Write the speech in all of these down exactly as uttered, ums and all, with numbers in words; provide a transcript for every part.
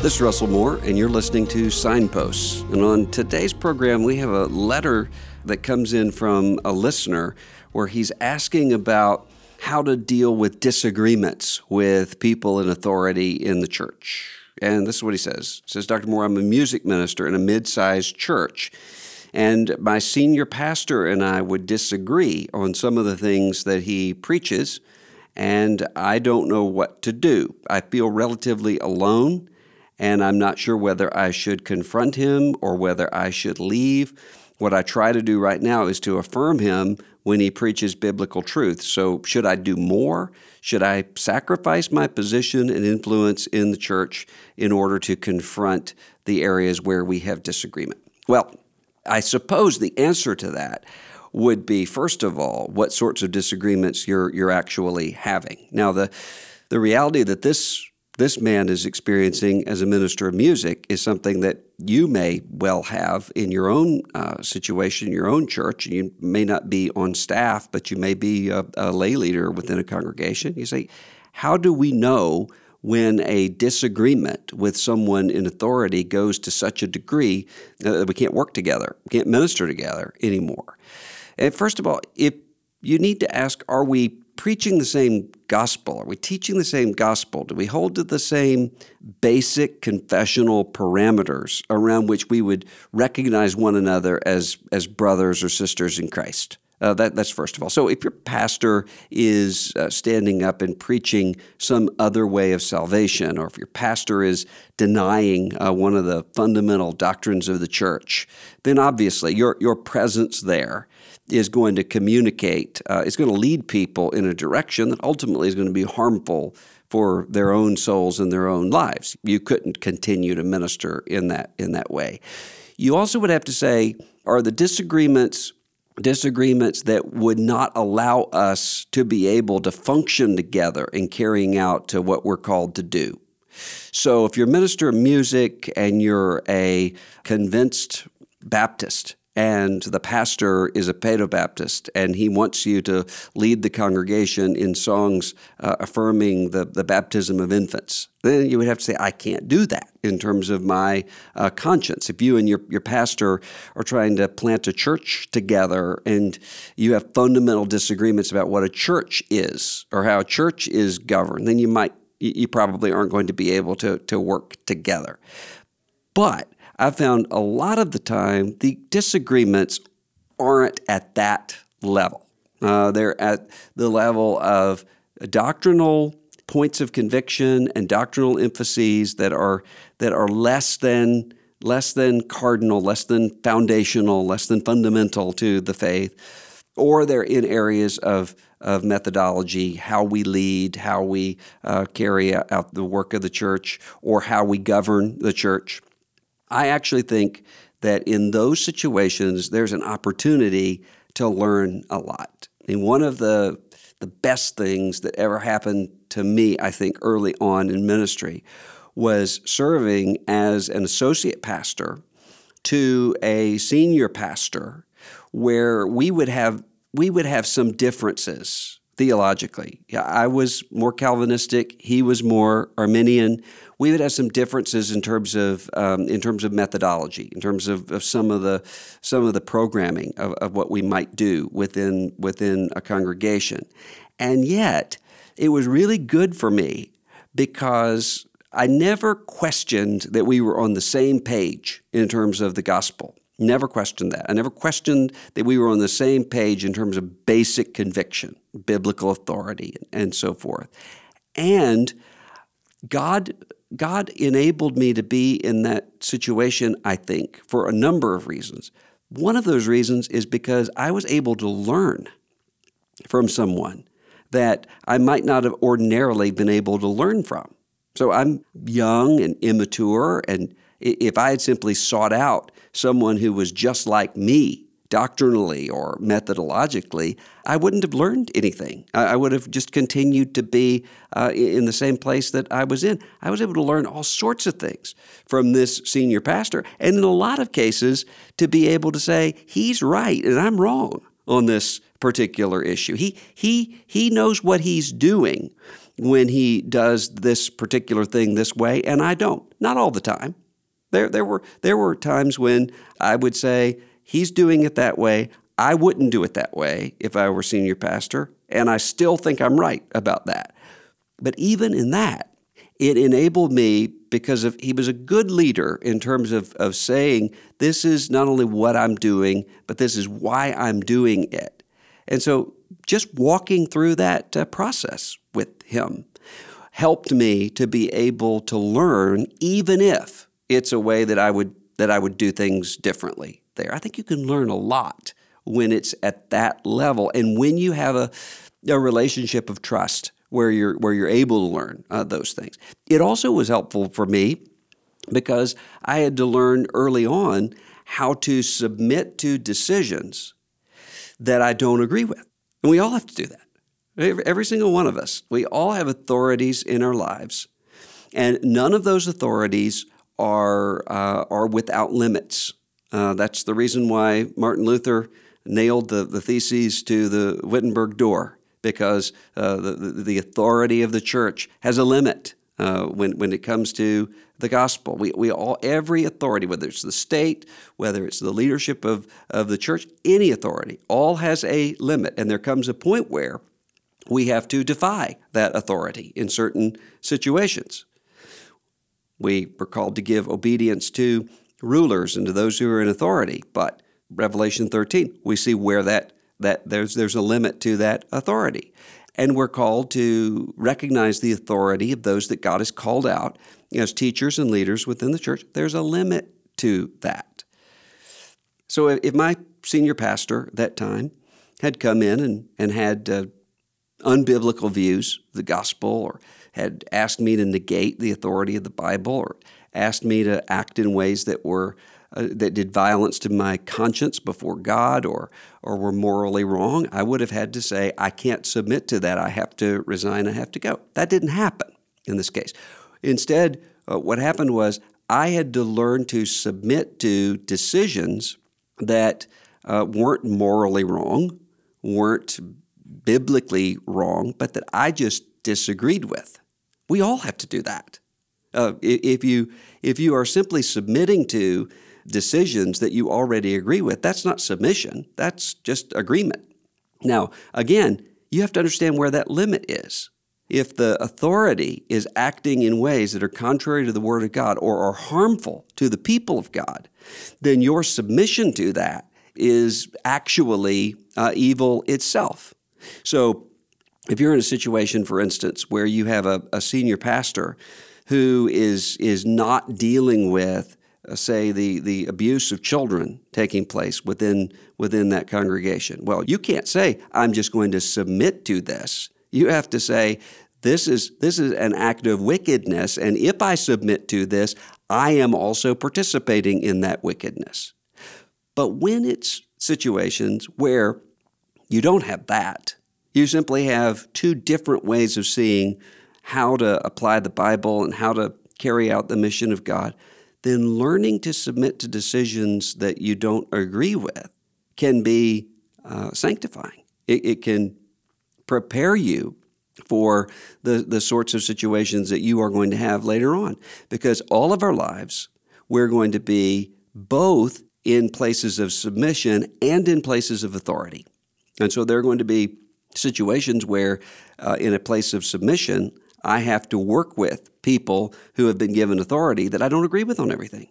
This is Russell Moore, and you're listening to Signposts. And on today's program, we have a letter that comes in from a listener where he's asking about how to deal with disagreements with people in authority in the church. And this is what he says. He says, Doctor Moore, I'm a music minister in a mid-sized church, and my senior pastor and I would disagree on some of the things that he preaches, and I don't know what to do. I feel relatively alone, and I'm not sure whether I should confront him or whether I should leave. What I try to do right now is to affirm him when he preaches biblical truth. So should I do more? Should I sacrifice my position and influence in the church in order to confront the areas where we have disagreement? Well, I suppose the answer to that would be, first of all, what sorts of disagreements you're you're actually having. Now, the the reality that this this man is experiencing as a minister of music is something that you may well have in your own uh, situation, your own church. You may not be on staff, but you may be a, a lay leader within a congregation. You say, how do we know when a disagreement with someone in authority goes to such a degree that we can't work together, we can't minister together anymore? And first of all, if you need to ask, are we preaching the same gospel? Are we teaching the same gospel? Do we hold to the same basic confessional parameters around which we would recognize one another as, as brothers or sisters in Christ? Uh, that, that's first of all. So if your pastor is uh, standing up and preaching some other way of salvation, or if your pastor is denying uh, one of the fundamental doctrines of the church, then obviously your, your presence there is going to communicate, uh, it's going to lead people in a direction that ultimately is going to be harmful for their own souls and their own lives. You couldn't continue to minister in that in that way. You also would have to say, are the disagreements disagreements that would not allow us to be able to function together in carrying out to what we're called to do? So if you're a minister of music and you're a convinced Baptist, and the pastor is a Paedo-Baptist, and he wants you to lead the congregation in songs uh, affirming the, the baptism of infants, then you would have to say, I can't do that in terms of my uh, conscience. If you and your, your pastor are trying to plant a church together and you have fundamental disagreements about what a church is or how a church is governed, then you might, you probably aren't going to be able to, to work together. But I found a lot of the time the disagreements aren't at that level. Uh, they're at the level of doctrinal points of conviction and doctrinal emphases that are that are less than less than cardinal, less than foundational, less than fundamental to the faith, or they're in areas of of methodology, how we lead, how we uh, carry out the work of the church, or how we govern the church. I actually think that in those situations, there's an opportunity to learn a lot. And one of the the best things that ever happened to me, I think, early on in ministry was serving as an associate pastor to a senior pastor where we would have we would have some differences theologically. I was more Calvinistic. He was more Arminian. We would have some differences in terms of um, in terms of methodology, in terms of, of some of the some of the programming of, of what we might do within within a congregation. And yet, it was really good for me because I never questioned that we were on the same page in terms of the gospel. Never questioned that. I never questioned that we were on the same page in terms of basic conviction, biblical authority, and so forth. And God, God enabled me to be in that situation, I think, for a number of reasons. One of those reasons is because I was able to learn from someone that I might not have ordinarily been able to learn from. So I'm young and immature, and if I had simply sought out someone who was just like me, doctrinally or methodologically, I wouldn't have learned anything. I would have just continued to be uh, in the same place that I was in. I was able to learn all sorts of things from this senior pastor, and in a lot of cases, to be able to say, he's right and I'm wrong. on this particular issue. He he he knows what he's doing when he does this particular thing this way, and I don't. Not all the time. There there were there were times when I would say, he's doing it that way. I wouldn't do it that way if I were senior pastor, and I still think I'm right about that. But even in that, it enabled me, because of he was a good leader in terms of, of saying, this is not only what I'm doing, but this is why I'm doing it. And so just walking through that uh, process with him helped me to be able to learn, even if it's a way that I would that I would do things differently there. I think you can learn a lot when it's at that level, and when you have a, a relationship of trust where you're where you're able to learn uh, those things. It also was helpful for me because I had to learn early on how to submit to decisions that I don't agree with. And we all have to do that. Every, every single one of us. We all have authorities in our lives, and none of those authorities are uh, are without limits. Uh, that's the reason why Martin Luther nailed the, the theses to the Wittenberg door, because uh, the, the authority of the church has a limit uh, when when it comes to the gospel. We we all every authority, whether it's the state, whether it's the leadership of, of the church, any authority, all has a limit. And there comes a point where we have to defy that authority in certain situations. We were called to give obedience to rulers and to those who are in authority, but Revelation thirteen, we see where that that there's there's a limit to that authority. And we're called to recognize the authority of those that God has called out as teachers and leaders within the church. There's a limit to that. So if my senior pastor at that time had come in and, and had uh, unbiblical views of the gospel, or had asked me to negate the authority of the Bible, or asked me to act in ways that were Uh, that did violence to my conscience before God, or or were morally wrong, I would have had to say, I can't submit to that. I have to resign. I have to go. That didn't happen in this case. Instead, uh, what happened was I had to learn to submit to decisions that uh, weren't morally wrong, weren't biblically wrong, but that I just disagreed with. We all have to do that. Uh, if you if you are simply submitting to decisions that you already agree with, that's not submission. That's just agreement. Now, again, you have to understand where that limit is. If the authority is acting in ways that are contrary to the Word of God or are harmful to the people of God, then your submission to that is actually uh, evil itself. So if you're in a situation, for instance, where you have a, a senior pastor who is is not dealing with, uh, say, the, the abuse of children taking place within within that congregation. Well, you can't say, I'm just going to submit to this. You have to say, this is this is an act of wickedness, and if I submit to this, I am also participating in that wickedness. But when it's situations where you don't have that, you simply have two different ways of seeing how to apply the Bible and how to carry out the mission of God, then learning to submit to decisions that you don't agree with can be uh, sanctifying. It, it can prepare you for the, the sorts of situations that you are going to have later on. Because all of our lives, we're going to be both in places of submission and in places of authority. And so there are going to be situations where uh, in a place of submission, I have to work with people who have been given authority that I don't agree with on everything.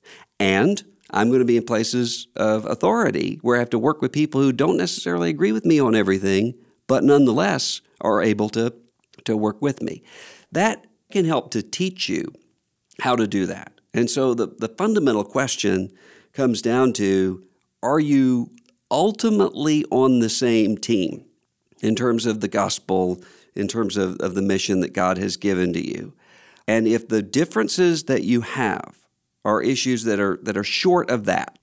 And I'm going to be in places of authority where I have to work with people who don't necessarily agree with me on everything, but nonetheless are able to, to work with me. That can help to teach you how to do that. And so the, the fundamental question comes down to, are you ultimately on the same team in terms of the gospel, in terms of, of the mission that God has given to you? And if the differences that you have are issues that are that are short of that,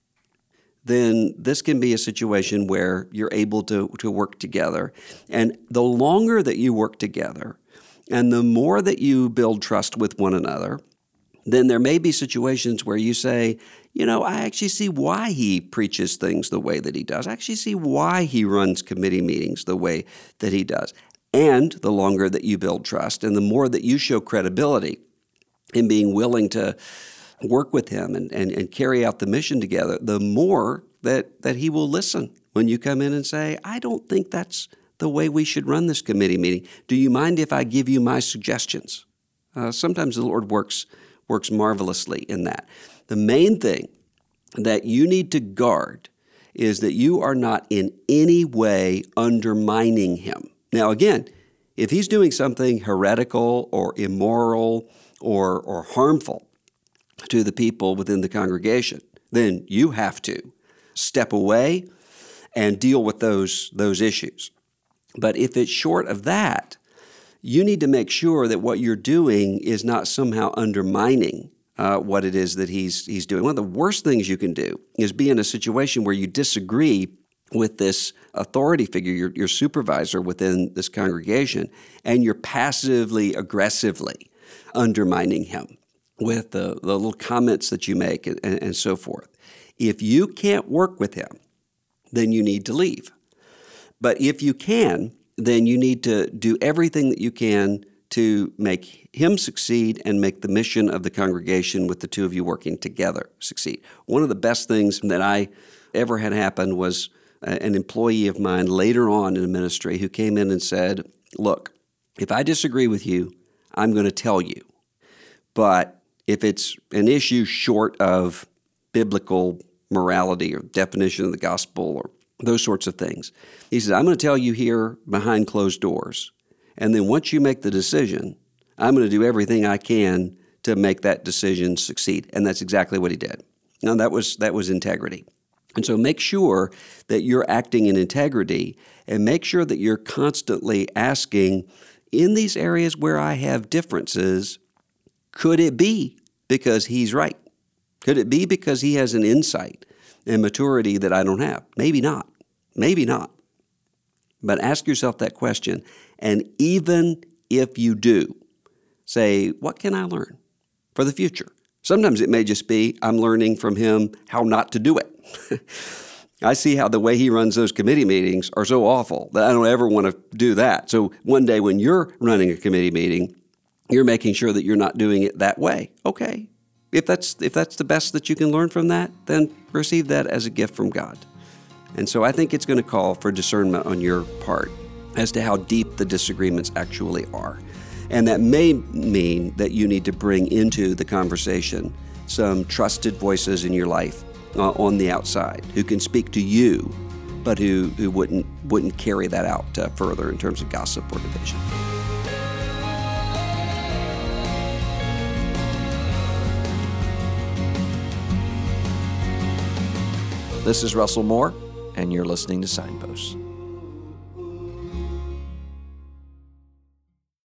then this can be a situation where you're able to, to work together. And the longer that you work together and the more that you build trust with one another, then there may be situations where you say, you know, I actually see why he preaches things the way that he does. I actually see why he runs committee meetings the way that he does. And the longer that you build trust and the more that you show credibility in being willing to work with him and, and, and carry out the mission together, the more that, that he will listen when you come in and say, I don't think that's the way we should run this committee meeting. Do you mind if I give you my suggestions? Uh, sometimes the Lord works works marvelously in that. The main thing that you need to guard is that you are not in any way undermining him. Now, again, if he's doing something heretical or immoral or, or harmful to the people within the congregation, then you have to step away and deal with those, those issues. But if it's short of that, you need to make sure that what you're doing is not somehow undermining uh, what it is that he's he's doing. One of the worst things you can do is be in a situation where you disagree with this authority figure, your, your supervisor within this congregation, and you're passively, aggressively undermining him with the, the little comments that you make and, and so forth. If you can't work with him, then you need to leave. But if you can, then you need to do everything that you can to make him succeed and make the mission of the congregation with the two of you working together succeed. One of the best things that I ever had happen was an employee of mine later on in the ministry who came in and said, look, if I disagree with you, I'm going to tell you. But if it's an issue short of biblical morality or definition of the gospel or those sorts of things, he said, I'm going to tell you here behind closed doors. And then once you make the decision, I'm going to do everything I can to make that decision succeed. And that's exactly what he did. Now, that was that was integrity. And so make sure that you're acting in integrity and make sure that you're constantly asking, in these areas where I have differences, could it be because he's right? Could it be because he has an insight and maturity that I don't have? Maybe not. Maybe not. But ask yourself that question. And even if you do, say, what can I learn for the future? Sometimes it may just be, I'm learning from him how not to do it. I see how the way he runs those committee meetings are so awful that I don't ever want to do that. So one day when you're running a committee meeting, you're making sure that you're not doing it that way. Okay. If that's if that's the best that you can learn from that, then receive that as a gift from God. And so I think it's going to call for discernment on your part as to how deep the disagreements actually are. And that may mean that you need to bring into the conversation some trusted voices in your life uh, on the outside who can speak to you, but who, who wouldn't wouldn't carry that out uh, further in terms of gossip or division. This is Russell Moore, and you're listening to Signposts.